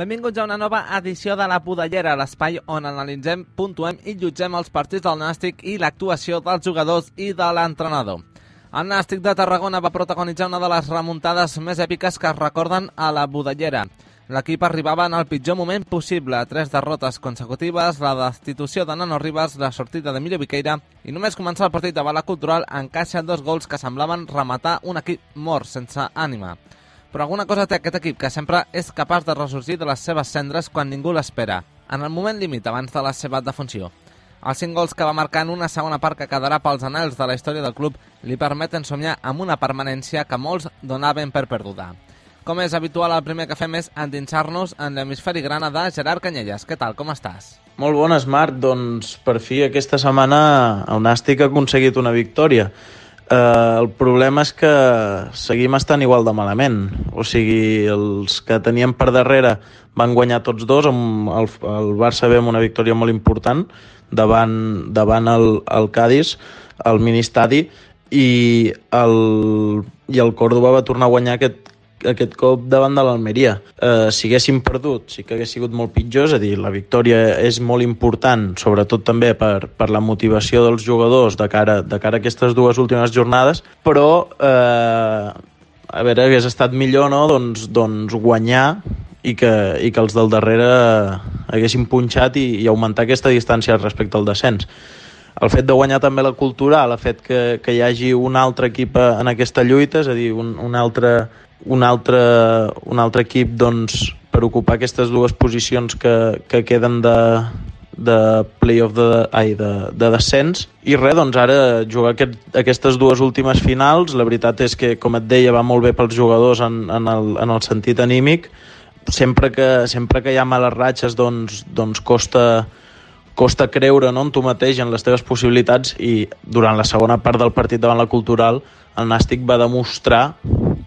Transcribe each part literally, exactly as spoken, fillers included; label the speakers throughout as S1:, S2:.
S1: Benvinguts a una nova edició de La Budellera, l'espai on analitzem, puntuem i jutgem els partits del Nàstic i l'actuació dels jugadors i de l'entrenador. El Nàstic de Tarragona va protagonitzar una de les remuntades més èpiques que es recorden a La Budellera. L'equip arribava en el pitjor moment possible, tres derrotes consecutives, la destitució de Nano Rivas, la sortida d'Emilio Viqueira i només començar el partit davant la Cultural encaixa dos gols que semblaven rematar un equip mort, sense ànima. Però alguna cosa té aquest equip, que sempre és capaç de ressorgir de les seves cendres quan ningú l'espera, en el moment límit abans de la seva defunció. Els cinc gols que va marcar en una segona part que quedarà pels anels de la història del club li permeten somiar amb una permanència que molts donaven per perduda. Com és habitual, el primer que fem és endinsar-nos en l'hemisferi grana de Gerard Canyelles. Què tal, com estàs?
S2: Molt bones, Marc. Doncs per fi aquesta setmana el Nàstic ha aconseguit una victòria. Uh, el problema és que seguim estant igual de malament. O sigui, els que teníem per darrere van guanyar tots dos, amb el, el Barça ve amb una victòria molt important davant, davant el, el Cádiz, el mini-estadi, i el, i el Córdoba va tornar a guanyar aquest aquest cop davant de l'Almeria. Eh, si haguéssim perdut, sí que hagués sigut molt pitjor, és a dir, la victòria és molt important, sobretot també per, per la motivació dels jugadors de cara, de cara a aquestes dues últimes jornades, però eh, a veure, hagués estat millor, no?, doncs, doncs guanyar i que, i que els del darrere haguessin punxat i, i augmentar aquesta distància respecte al descens. El fet de guanyar també la Cultural, el fet que, que hi hagi un altre equip en aquesta lluita, és a dir, un, un, altre, un, altre, un altre equip doncs, per ocupar aquestes dues posicions que, que queden de, de play-off de, ai, de, de descens. I res, doncs ara jugar aquest, aquestes dues últimes finals, la veritat és que, com et deia, va molt bé pels jugadors en, en, el, en el sentit anímic. Sempre que, sempre que hi ha males ratxes, doncs, doncs costa... costa creure, no?, en tu mateix, en les teves possibilitats, i durant la segona part del partit davant la Cultural el Nàstic va demostrar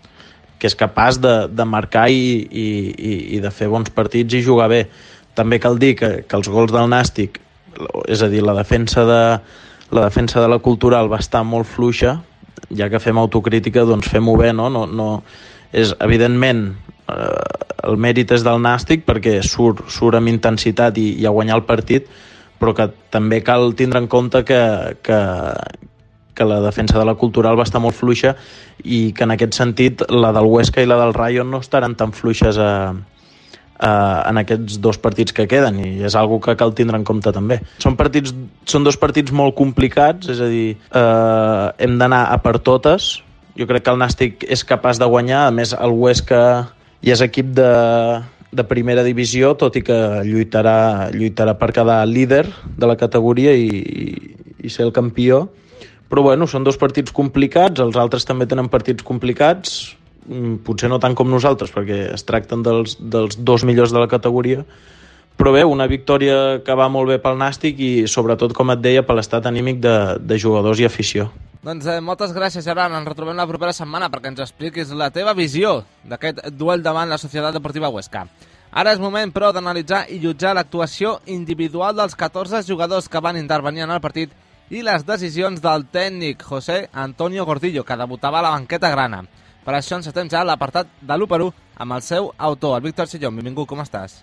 S2: que és capaç de, de marcar i, i, i de fer bons partits i jugar bé. També cal dir que, que els gols del Nàstic, és a dir, la defensa de, la defensa de la Cultural va estar molt fluixa, ja que fem autocrítica, doncs fem-ho bé, no? No, no és, evidentment, eh, el mèrit és del Nàstic perquè surt, surt amb intensitat i, i a guanyar el partit, però que també cal tindre en compte que, que, que la defensa de la Cultural va estar molt fluixa i que en aquest sentit la del Huesca i la del Rayo no estaran tan fluixes a, a, en aquests dos partits que queden, i és algo que cal tindre en compte també. Són, partits, són dos partits molt complicats, és a dir, eh, hem d'anar a per totes. Jo crec que el Nàstic és capaç de guanyar, a més el Huesca ja és equip de... de primera divisió, tot i que lluitarà, lluitarà per quedar líder de la categoria i, i, i ser el campió. Però bueno, són dos partits complicats, els altres també tenen partits complicats, potser no tant com nosaltres, perquè es tracten dels, dels dos millors de la categoria, però bé, una victòria que va molt bé pel Nàstic i sobretot, com et deia, per l'estat anímic de, de jugadors i afició.
S1: Doncs eh, moltes gràcies, Gerard. Ens retrobem la propera setmana perquè ens expliquis la teva visió d'aquest duel davant la Societat Deportiva Huesca. Ara és moment, però, d'analitzar i jutjar l'actuació individual dels catorze jugadors que van intervenir en el partit i les decisions del tècnic José Antonio Gordillo, que debutava a la banqueta grana. Per això encetem ja l'apartat de l'u per u amb el seu autor, el Víctor Sillón. Benvingut, com estàs?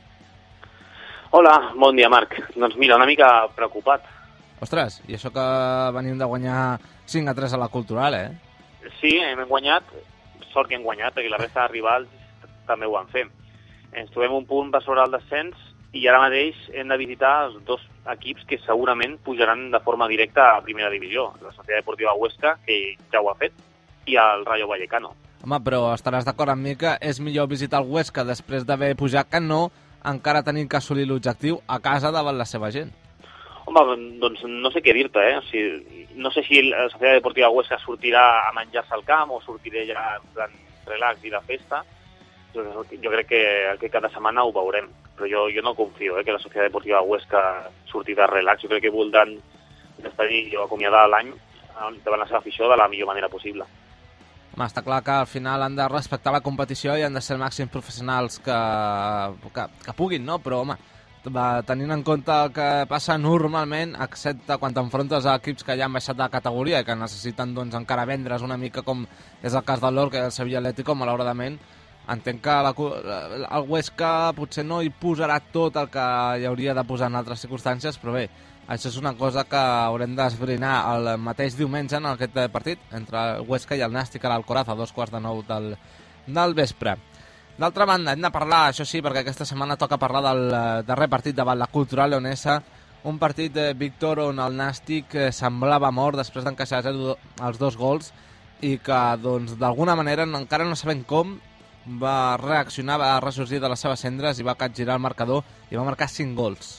S3: Hola, bon dia, Marc. Doncs mira, una mica preocupat.
S1: Ostres, i això que venim de guanyar cinc a tres a la Cultural, eh?
S3: Sí, hem guanyat, sort que hem guanyat, perquè la resta de rivals també ho han fet. Ens trobem un punt per sobre el descens i ara mateix hem de visitar els dos equips que segurament pujaran de forma directa a primera divisió, la Societat Deportiva Huesca, que ja ho ha fet, i el Rayo Vallecano.
S1: Home, però estaràs d'acord amb mi que és millor visitar el Huesca després d'haver pujat que no encara tenint que assolir l'objectiu a casa davant la seva gent.
S3: Home, doncs no sé què dir-te, eh? O sigui, no sé si la Societat Deportiva Huesca sortirà a menjar-se al camp o sortiré ja en plan relax i de festa. Jo, jo crec que, que cada setmana ho veurem, però jo, jo no confio eh, que la Societat Deportiva Huesca surti de relax. Jo crec que voldran despedir o acomiadar l'any davant la seva afició de la millor manera possible.
S1: Home, està clar que al final han de respectar la competició i han de ser els màxims professionals que, que, que puguin, no? Però, home, tenint en compte el que passa normalment, excepte quan t'enfrontes a equips que ja han baixat de categoria i que necessiten doncs, encara vendre's una mica, com és el cas del Lorca i el Sevilla Atlético, malauradament, entenc que la, el Huesca potser no hi posarà tot el que hi hauria de posar en altres circumstàncies, però bé, això és una cosa que haurem d'esbrinar el mateix diumenge en aquest partit entre el Huesca i el Nàstic a l'Alcoraz a dos quarts de nou del, del vespre. D'altra banda, hem de parlar, això sí, perquè aquesta setmana toca parlar del darrer partit davant la Cultural Leonesa, un partit, eh, Víctor, on el Nàstic eh, semblava mort després d'encaixar els dos gols i que, doncs, d'alguna manera, encara no sabem com, va reaccionar, va ressorgir de les seves cendres i va capgirar el marcador i va marcar cinc gols.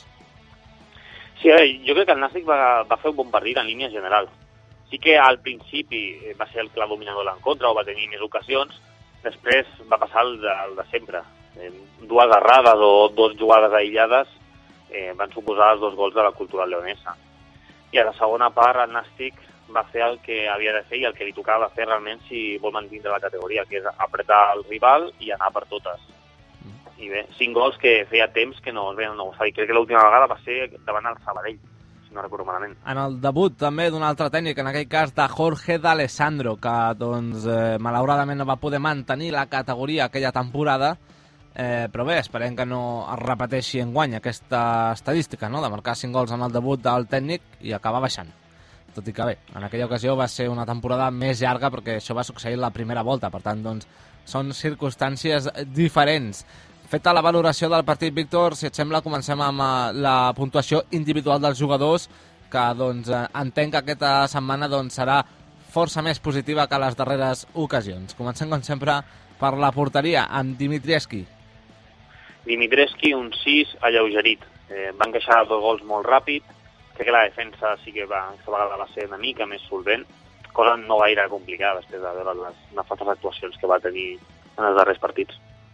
S3: Sí, jo crec que el Nàstic va, va fer un bon partit en línies generals. Sí que al principi va ser el clar dominador de l'encontre o va tenir més ocasions. Després va passar el de, el de sempre. Eh, dues errades o dues jugades aïllades eh, van suposar els dos gols de la Cultural Leonesa. I a la segona part el Nàstic va fer el que havia de fer i el que li tocava fer realment si vol mantenir la categoria, que és apretar el rival i anar per totes. Mm. I bé, cinc gols que feia temps que no es veien no, crec que l'última vegada va ser davant el Sabadell, si no recordo malament.
S1: En el debut també d'un altre tècnic, en aquell cas de Jorge D'Alessandro, que doncs, eh, malauradament no va poder mantenir la categoria aquella temporada, eh, però bé, esperem que no es repeteixi enguany aquesta estadística, no?, de marcar cinc gols en el debut del tècnic i acabar baixant. Tot i que bé, en aquella ocasió va ser una temporada més llarga perquè això va succeir la primera volta, per tant, doncs, són circumstàncies diferents. Feta la valoració del partit, Víctor, si et sembla, comencem amb la puntuació individual dels jugadors, que doncs, entenc que aquesta setmana doncs, serà força més positiva que les darreres ocasions. Comencem, com sempre, per la porteria, amb Dimitrievski.
S3: Dimitrievski, un sis alleugerit. Eh, van queixar dos gols molt ràpid. Crec que la defensa sí que va, aquesta vegada va ser una mica més solvent, cosa no gaire complicada després de veure les nefastes actuacions que va tenir en els darrers partits.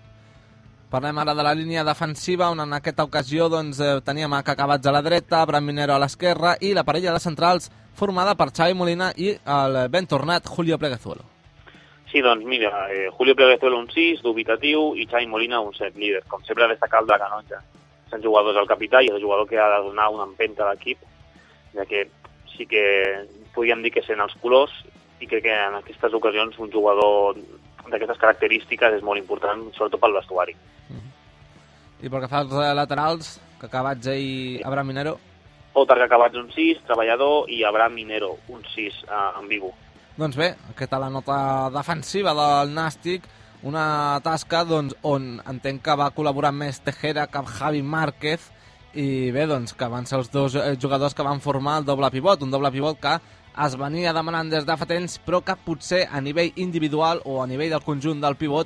S1: Parlem ara de la línia defensiva, on en aquesta ocasió doncs, eh, teníem a Cacabats a la dreta, Bran Minero a l'esquerra i la parella de centrals formada per Xavi Molina i el ben tornat Julio Pleguezuelo.
S3: Sí, doncs mira, eh, Julio Pleguezuelo un sis, dubitatiu, i Xavi Molina un set, líder. Com sempre destacar el de Canonja. Són jugadors del capità i és el jugador que ha de donar una empenta a l'equip, ja que sí que podríem dir que sent els colors i crec que en aquestes ocasions un jugador d'aquestes característiques és molt important, sobretot pel vestuari.
S1: I pel que fa als laterals, Cacabats i Abraham Minero?
S3: Outer Cacabats un sis, treballador, i Abraham Minero un sis eh, en Vigo.
S1: Doncs bé, aquesta la nota defensiva del Nàstic, una tasca doncs, on entenc que va col·laborar més Tejera que Javi Márquez, i bé, doncs, que van ser els dos jugadors que van formar el doble pivot, un doble pivot que es venia demanant des de fa temps, però que potser a nivell individual o a nivell del conjunt del pivot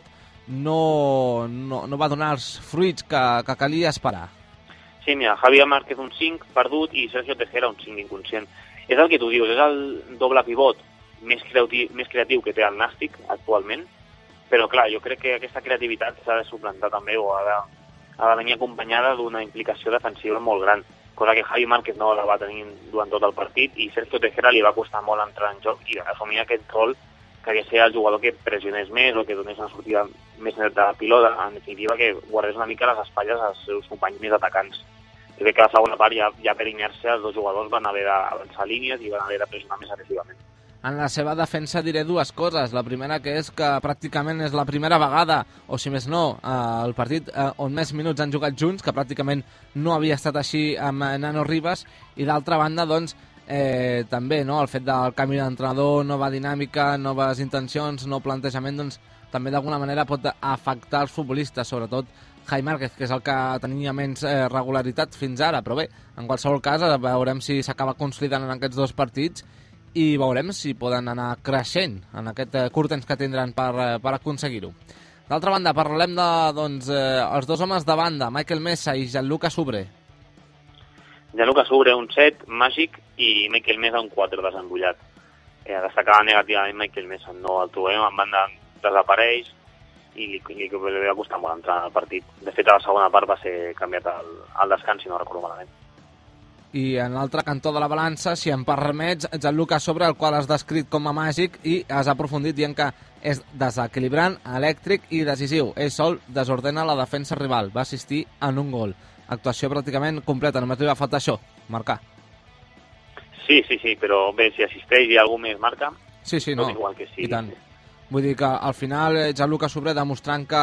S1: no, no, no va donar els fruits que, que calia esperar.
S3: Sí, mira, Javier Márquez un cinc perdut i Sergio Tejera un cinc inconscient. És el que tu dius, és el doble pivot més creatiu, més creatiu que té el Nàstic actualment, però clar, jo crec que aquesta creativitat s'ha de suplantar també o ha de, ha de venir acompanyada d'una implicació defensiva molt gran, cosa que Javi Márquez no la va tenir durant tot el partit i Sergio Tejera li va costar molt entrar en joc i assumir aquest rol que havia de ser el jugador que pressionés més o que donés una sortida més neta de pilota, en definitiva que guardés una mica les espatlles als seus companys més atacants. Jo crec que a la segona part ja, ja per inèrcia els dos jugadors van haver d'avançar línies i van haver de pressionar més agressivament.
S1: En la seva defensa diré dues coses. La primera, que és que pràcticament és la primera vegada, o si més no, el partit on més minuts han jugat junts, que pràcticament no havia estat així amb Nano Rivas, i d'altra banda, doncs, eh, també no, el fet del canvi d'entrenador, nova dinàmica, noves intencions, nou plantejament, doncs, també d'alguna manera pot afectar els futbolistes, sobretot Javi Márquez, que és el que tenia menys eh, regularitat fins ara, però bé, en qualsevol cas, veurem si s'acaba consolidant en aquests dos partits i veurem si poden anar creixent en aquest curt temps que tindran per, per aconseguir-ho. D'altra banda, parlem de doncs, eh, els dos homes de banda, Michael Mesa i Gianluca Subre.
S3: Gianluca Subre un set, màgic, i Michael Mesa un quatre, desenrotllat. Eh, destacava negativament Michael Mesa, no el trobem, en banda desapareix i li, li, li va costar molt entrar al partit. De fet, a la segona part va ser canviat al, al descans, si no recordo malament.
S1: I en l'altre cantó de la balança, si em permets, Gianluca Sobre, el qual has descrit com a màgic i has aprofundit dient que és desequilibrant, elèctric i decisiu. Ell sol desordena la defensa rival, va assistir en un gol. Actuació pràcticament completa, només li va faltar això, marcar.
S3: Sí, sí, sí, però bé, si assisteix i algú més marca,
S1: sí, sí, no,
S3: igual que sí.
S1: I tant. Vull dir que al final Gianluca Sobre demostrant que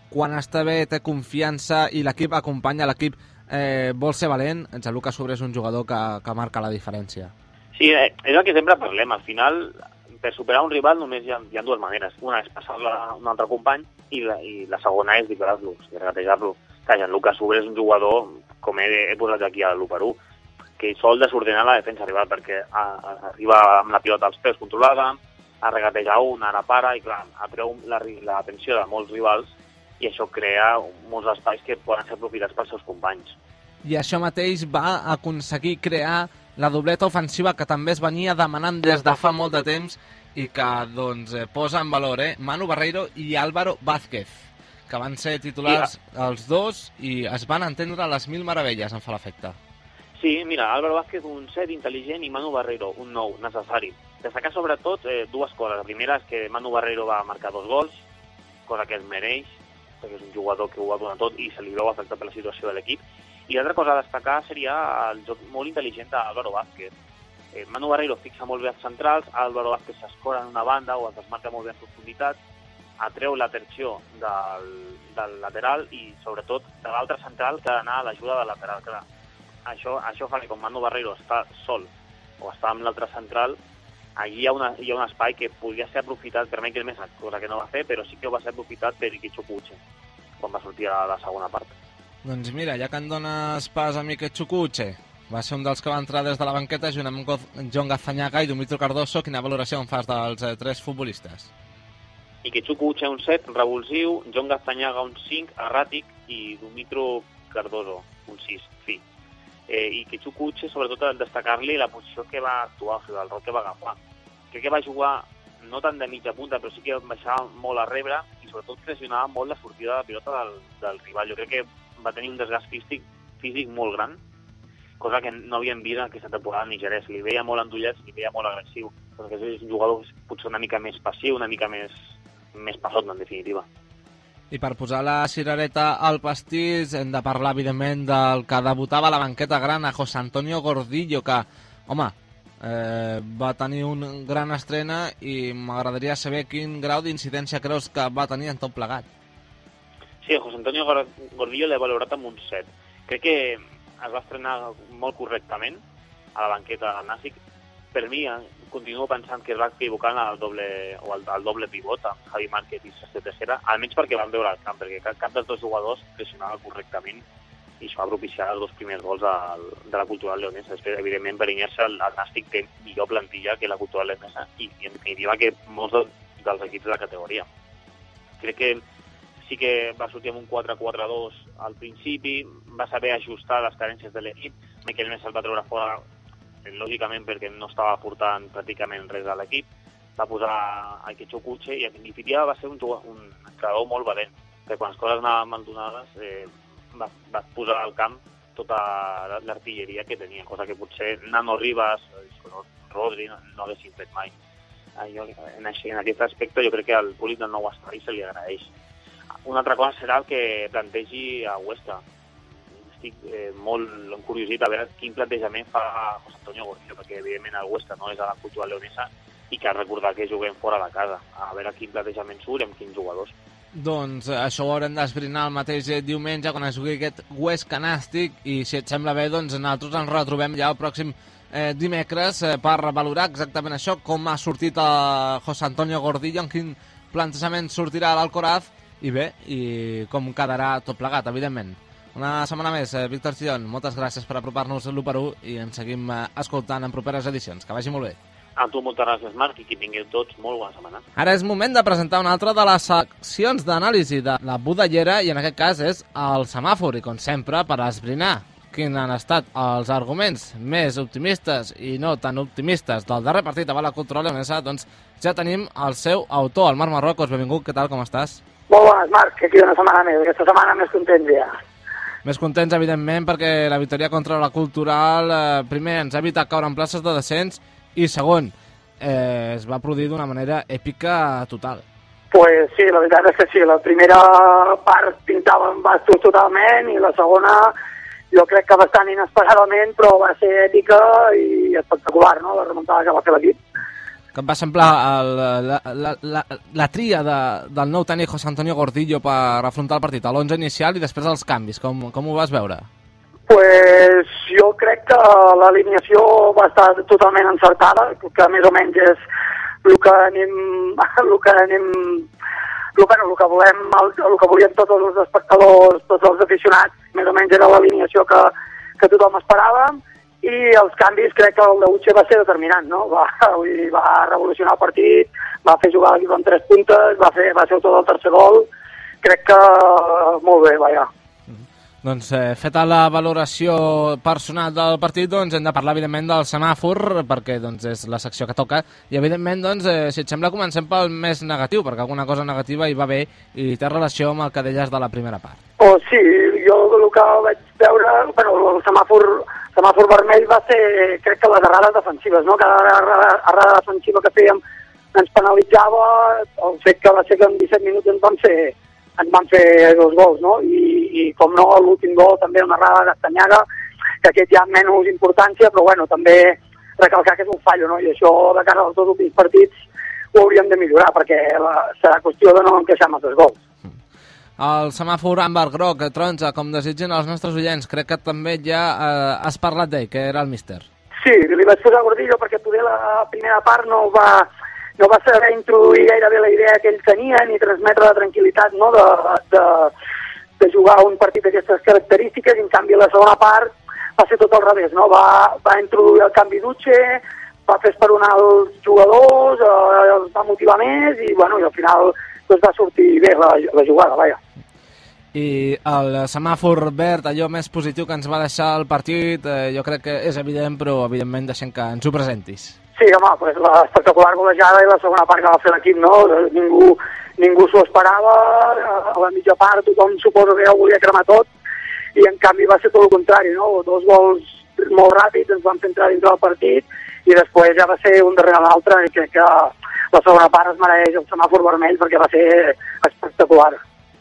S1: quan està bé té confiança i l'equip acompanya, l'equip eh, vol ser valent, en Gianluca Subri és un jugador que, que marca la diferència.
S3: Sí, eh, és el que sempre parlem. Al final, per superar un rival només hi ha, hi ha dues maneres. Una és passar-la a un altre company i la, i la segona és liberar-lo, és regatejar-lo. Gianluca Subri és un jugador, com he, he posat aquí a l'u per u, que sol desordenar la defensa rival perquè a, a, arriba amb la pilota als peus controlada, a regatejar un, ara para, i clar, atreu l'atenció de molts rivals i això crea molts espais que poden ser aprofitats pels seus companys.
S1: I això mateix va aconseguir crear la dobleta ofensiva que també es venia demanant des de fa molt de temps i que doncs, posa en valor eh? Manu Barreiro i Álvaro Vázquez, que van ser titulars sí, els dos i es van entendre a les mil meravelles, em fa l'efecte.
S3: Sí, mira, Álvaro Vázquez un set intel·ligent i Manu Barreiro un nou necessari. Destacar sobretot eh, dues coses. La primera és que Manu Barreiro va marcar dos gols, cosa que es mereix, perquè és un jugador que ho va donar tot i se li veu afectat per la situació de l'equip. I l'altra cosa a destacar seria el joc molt intel·ligent d'Álvaro Vázquez. Eh, Manu Barreiro fixa molt bé els centrals, Álvaro Vázquez s'escora en una banda o es desmarca molt bé en profunditat, atreu l'atenció del, del lateral i sobretot de l'altre central que ha d'anar a l'ajuda del lateral. Clar, això, això fa que com Manu Barreiro està sol o està amb l'altre central, allí hi ha, una, hi ha un espai que podria ser aprofitat per Michael Mesa, cosa que no va fer, però sí que va ser aprofitat per Iquicho Puche quan va sortir a la segona part.
S1: Doncs mira, ja que en dones pas a Miquel Chukwueze, va ser un dels que va entrar des de la banqueta junt amb John Gazzañaga i Dumitru Cardoso. Quina valoració en fas dels eh, tres futbolistes?
S3: Miquel Chukwueze un set, revulsiu, John Gazzañaga un cinc, erràtic, i Dumitru Cardoso un sis, fi. Eh, I que Chukwueze, sobretot, destacar-li la posició que va actuar, o sigui, el rol que va agafar. Crec que va jugar no tant de mitja punta, però sí que baixava molt a rebre i sobretot pressionava molt la sortida de pilota del, del rival. Jo crec que va tenir un desgast físic, físic molt gran, cosa que no havíem vist en aquesta temporada en Nigeria. Se li veia molt endollat, se li veia molt agressiu, perquè és un jugador potser una mica més passiu, una mica més, més passot, en definitiva.
S1: I per posar la cirereta al pastís hem de parlar, evidentment, del que debutava a la banqueta gran, a José Antonio Gordillo, que, home, eh, va tenir una gran estrena i m'agradaria saber quin grau d'incidència creus que va tenir en tot plegat.
S3: Sí, José Antonio Gordillo l'he valorat amb un set. Crec que es va estrenar molt correctament a la banqueta del Nàstic. Per mi, continuo pensant que es va equivocar al doble, o al, al doble pivot, amb Javi Márquez i Sastre Tejera, almenys perquè van veure el camp, perquè cap, cap dels dos jugadors pressionava correctament i això va propiciar els dos primers gols al, de la Cultural Leonesa. Després, evidentment, per inèrcia, el, el Nàstic té millor plantilla que la Cultural Leonesa i, i en definitiva, que molts dels, dels equips de la categoria. Crec que sí que va sortir amb un quatre quatre dos al principi, va saber ajustar les carències de l'equip. Miquel Mesa el va treure fora, lògicament, perquè no estava aportant pràcticament res a l'equip. Va posar a Iquicho Puche i en definitiva va ser un, un entrenador molt valent, perquè quan les coses anaven mal donades eh, va, va posar al camp tota l'artilleria que tenia, cosa que potser Nano Rivas, Rodri no, no haguessin fet mai. Jo, en, en aquest aspecte jo crec que al públic del nou estadi se li agraeix. Una altra cosa serà el que plantegi a Huesca. Estic eh, molt encuriosit a veure quin plantejament fa José Antonio Gordillo, perquè evidentment el Huesca no és a la Cultural Leonesa i cal recordar que juguem fora de casa. A veure quin plantejament surt amb quins jugadors.
S1: Doncs això ho haurem d'esbrinar el mateix diumenge quan es jugui aquest Huesca Nàstic i si et sembla bé, doncs nosaltres ens retrobem ja el pròxim eh, dimecres eh, per valorar exactament això, com ha sortit a José Antonio Gordillo, en quin plantejament sortirà a l'Alcoraz i bé, i com quedarà tot plegat, evidentment. Una setmana més, eh, Víctor Chillón, moltes gràcies per apropar-nos l'u per u i ens seguim eh, escoltant en properes edicions. Que vagi molt bé.
S3: A tu moltes gràcies, Marc, i que tingueu tots molt bona setmana.
S1: Ara és moment de presentar una altra de les seccions d'anàlisi de la Budellera i en aquest cas és el semàfor i com sempre per esbrinar quins han estat els arguments més optimistes i no tan optimistes del darrer partit a la Cultural Leonesa, doncs ja tenim el seu autor, el Marc Marrocos. Benvingut, què tal, com estàs?
S4: Molt bones, Marc, aquí una setmana més, aquesta setmana més contents ja.
S1: Més contents, evidentment, perquè la victòria contra la Cultural, eh, primer, ens ha evitat caure en places de descens i segon, eh, es va produir d'una manera èpica total.
S4: Pues sí, la veritat és que sí, la primera part pintava en bastos totalment i la segona jo crec que bastant inesperadament, però va ser èpica i espectacular, no?, la remuntada que va fer l'equip.
S1: que em va semblar el, la, la, la, la tria de, del nou tècnic José Antonio Gordillo per afrontar el partit, a l'onze inicial i després els canvis. Com, com ho vas veure?
S4: Pues jo crec que l'alineació va estar totalment encertada, que més o menys és el que anem, el que anem, el, bueno, el que volem, el, el que volien tots els espectadors, tots els aficionats, més o menys era l'alineació que, que tothom esperava. I els canvis crec que el de Uche va ser determinant, no? Va, va revolucionar el partit, va fer jugar l'equip amb tres puntes, va fer, va ser tot el tercer gol. Crec que molt bé, vaja.
S1: Doncs eh, feta la valoració personal del partit, doncs hem de parlar evidentment del semàfor, perquè doncs, és la secció que toca, i evidentment, doncs, eh, si et sembla, comencem pel més negatiu, perquè alguna cosa negativa hi va bé i té relació amb el que deies de la primera part.
S4: Oh, sí, jo el que vaig veure, bueno, el semàfor, semàfor vermell va ser, crec que les errades defensives, no? Cada errada, errada defensiva que fèiem ens penalitzava, el fet que va ser que en disset minuts ens van fer, ens van fer dos gols, no? I, i com no, l'últim gol també una errada de Castanyaga, que aquest ja ha menys importància, però bueno, també recalcar que és un fallo, no? I això de cara als dos últims partits ho hauríem de millorar, perquè la, serà qüestió de no encaixar amb els gols.
S1: El semàfor àmbar groc, taronja, com desitgen els nostres oients, crec que també ja eh, has parlat d'ell, que era el míster.
S4: Sí, li vaig posar Gordillo perquè poder la primera part no va, no va saber introduir gairebé la idea que ell tenia ni transmetre la tranquil·litat, no, de, de, de jugar un partit d'aquestes característiques, i en canvi la segona part va ser tot al revés, no? Va, va introduir el canvi d'Uche, va fer esperonar els jugadors, eh, els va motivar més i, bueno, i al final doncs, va sortir bé la, la jugada, vaja.
S1: I el semàfor verd, allò més positiu que ens va deixar el partit, eh, jo crec que és evident, però evidentment deixem que ens ho presentis.
S4: Sí, home, pues l'espectacular golejada i la segona part que va fer l'equip, no? Ningú, ningú s'ho esperava, a la mitja part tothom suposo que ja ho volia cremar tot, i en canvi va ser tot el contrari, no? Dos gols molt ràpids ens van fer entrar dintre del partit, i després ja va ser un darrere l'altre, i crec que la segona part es mereix el semàfor vermell perquè va ser espectacular.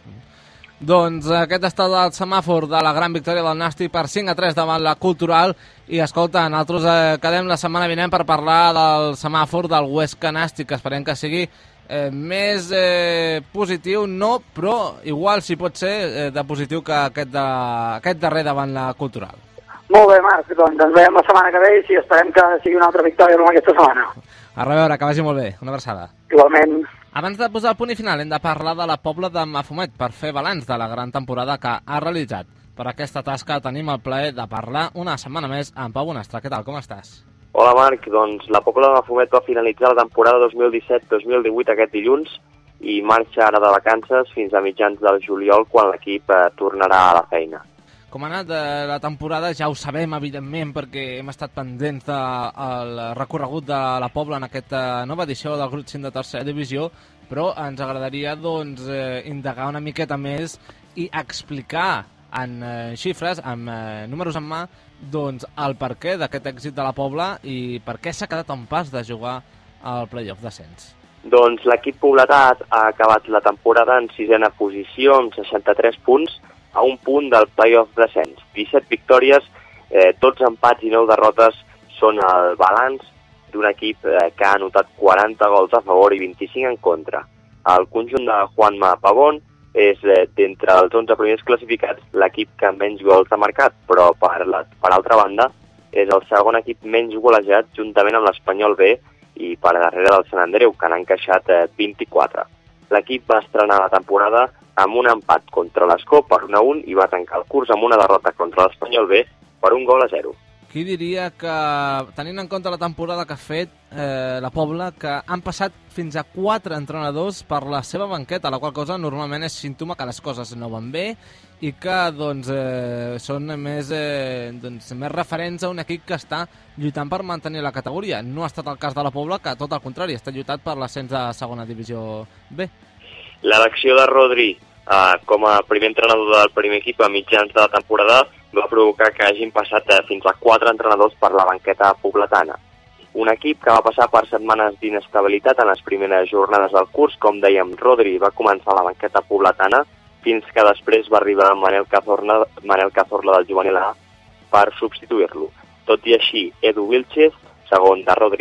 S1: Doncs aquest ha estat el semàfor de la gran victòria del Nàstic per cinc a tres davant la Cultural. I escolta, nosaltres eh, quedem la setmana vinent per parlar del semàfor del Huesca Nàstic, que esperem que sigui eh, més eh, positiu, no, però igual si pot ser eh, de positiu que aquest, de, aquest darrer davant la Cultural.
S4: Molt bé, Marc, doncs ens veiem la setmana que ve i sí, esperem que sigui una altra victòria com aquesta setmana.
S1: A reveure, que vagi molt bé. Una abraçada.
S4: Igualment.
S1: Abans de posar el punt i final, hem de parlar de la Pobla de Mafumet per fer balanç de la gran temporada que ha realitzat. Per aquesta tasca tenim el plaer de parlar una setmana més amb Pau Bonastre. Què tal, com estàs?
S5: Hola, Marc. Doncs la Pobla de Mafumet va finalitzar la temporada dos mil disset dos mil divuit aquest dilluns i marxa ara de vacances fins a mitjans del juliol, quan l'equip eh, tornarà a la feina.
S1: Com ha anat eh, la temporada ja ho sabem, evidentment, perquè hem estat pendents del de, recorregut de la Pobla en aquesta nova edició del grup cinc de tercera divisió, però ens agradaria doncs, eh, indagar una miqueta més i explicar en eh, xifres, amb eh, números en mà, doncs, el perquè d'aquest èxit de la Pobla i per què s'ha quedat en pas de jugar al play-off d'ascens.
S5: Doncs l'equip pobletà ha acabat la temporada en sisena posició amb seixanta-tres punts, a un punt del play-off d'ascens. disset victòries, eh, tots empats i nou derrotes són el balanç d'un equip eh, que ha anotat quaranta gols a favor i vint-i-cinc en contra. El conjunt de Juanma Pavón és, eh, d'entre els onze primers classificats, l'equip que menys gols ha marcat, però per, la, per altra banda és el segon equip menys golejat juntament amb l'Espanyol B i per darrere del Sant Andreu, que n'ha encaixat eh, vint-i-quatre. L'equip va estrenar la temporada amb un empat contra l'Escó per un a un i va tancar el curs amb una derrota contra l'Espanyol B per un gol a zero.
S1: Qui diria que, tenint en compte la temporada que ha fet eh, la Pobla, que han passat fins a quatre entrenadors per la seva banqueta, la qual cosa normalment és símptoma que les coses no van bé i que doncs, eh, són més, eh, doncs, més referents a un equip que està lluitant per mantenir la categoria. No ha estat el cas de la Pobla, que tot el contrari, està lluitat per l'ascens de segona divisió B.
S5: L'elecció de Rodri eh, com a primer entrenador del primer equip a mitjans de la temporada va provocar que hagin passat eh, fins a quatre entrenadors per la banqueta pobletana. Un equip que va passar per setmanes d'inestabilitat en les primeres jornades del curs. Com dèiem, Rodri va començar a la banqueta pobletana fins que després va arribar Manel Cazorla, Manel Cazorla del Juvenil A per substituir-lo. Tot i així, Edu Vilches, segon de Rodri,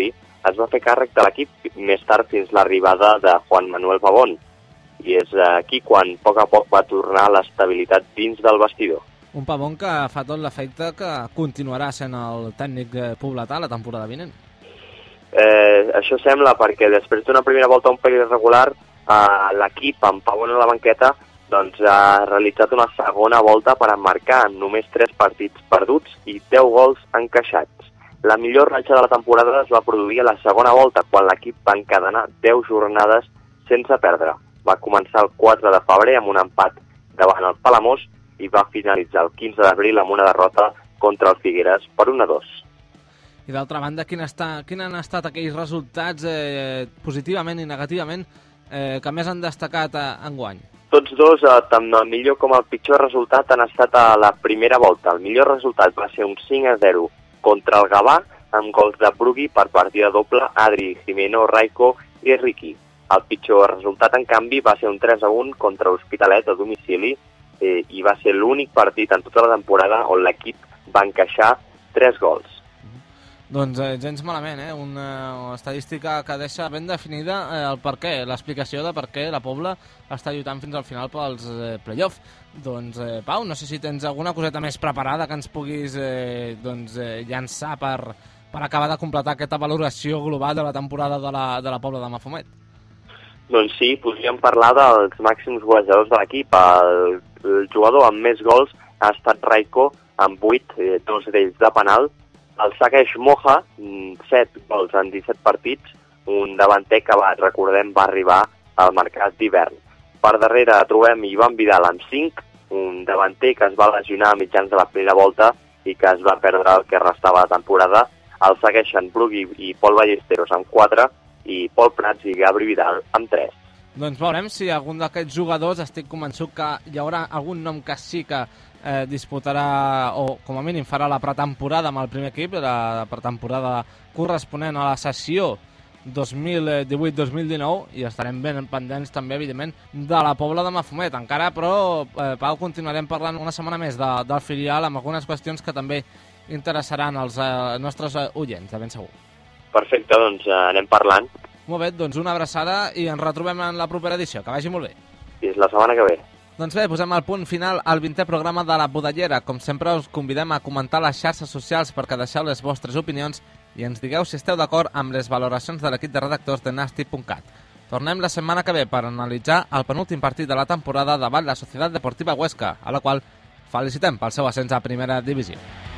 S5: es va fer càrrec de l'equip més tard fins l'arribada de Juan Manuel Pavón. I és aquí quan a poc a poc va tornar l'estabilitat dins del vestidor.
S1: Un Pavón que fa tot l'efecte que continuarà sent el tècnic pobletà la temporada vinent.
S5: Eh, això sembla perquè després d'una primera volta un pel irregular, eh, l'equip amb Pavón a la banqueta doncs, ha realitzat una segona volta per emmarcar en només tres partits perduts i deu gols encaixats. La millor ratxa de la temporada es va produir a la segona volta, quan l'equip va encadenar deu jornades sense perdre. Va començar el quatre de febrer amb un empat davant el Palamós i va finalitzar el quinze d'abril amb una derrota contra el Figueres per un a dos.
S1: I d'altra banda, quin, està, quin han estat aquells resultats eh, positivament i negativament eh, que més han destacat eh, enguany?
S5: Tots dos, eh, tant el millor com el pitjor resultat, han estat a la primera volta. El millor resultat va ser un cinc a zero contra el Gavà, amb gols de Brugui per partida doble, Adri, Jimeno, Raico i Riqui. El pitjor resultat, en canvi, va ser un tres a un contra l'Hospitalet a domicili eh, i va ser l'únic partit en tota la temporada on l'equip va encaixar tres gols.
S1: Doncs eh, gens malament, eh? Una estadística que deixa ben definida eh, el per què, l'explicació de per què la Pobla està lluitant fins al final pels eh, play-off. Doncs, eh, Pau, no sé si tens alguna coseta més preparada que ens puguis eh, doncs, eh, llançar per, per acabar de completar aquesta valoració global de la temporada de la, de la Pobla de Mafumet.
S5: Doncs sí, podríem parlar dels màxims golejadors de l'equip. El, el jugador amb més gols ha estat Raico, amb vuit, eh, dos d'ells de penal. El segueix Moja, set gols en disset partits, un davanter que, va, recordem, va arribar al mercat d'hivern. Per darrere trobem Ivan Vidal amb cinc, un davanter que es va lesionar a mitjans de la primera volta i que es va perdre el que restava de temporada. El segueixen Brugui i Pol Ballesteros amb quatre i Pol Prats i Gabri Vidal amb tres.
S1: Doncs veurem si algun d'aquests jugadors, estic convençut que hi haurà algun nom que sí que eh, disputarà, o com a mínim farà la pretemporada amb el primer equip, la pretemporada corresponent a la sessió dos mil divuit dos mil dinou, i estarem ben pendents també, evidentment, de la Pobla de Mafumet. Encara, però, eh, Pau, continuarem parlant una setmana més de, del filial amb algunes qüestions que també interessaran als eh, nostres eh, oients, de ben segur.
S5: Perfecte, doncs eh, anem parlant.
S1: Molt bé, doncs una abraçada i ens retrobem en la propera edició. Que vagi molt bé.
S5: Fins la setmana que ve.
S1: Doncs bé, posem el punt final al vintè programa de La Budellera. Com sempre, us convidem a comentar les xarxes socials perquè deixeu les vostres opinions i ens digueu si esteu d'acord amb les valoracions de l'equip de redactors de Nasty punt cat. Tornem la setmana que ve per analitzar el penúltim partit de la temporada davant la Societat Deportiva Huesca, a la qual felicitem pel seu ascens a Primera Divisió.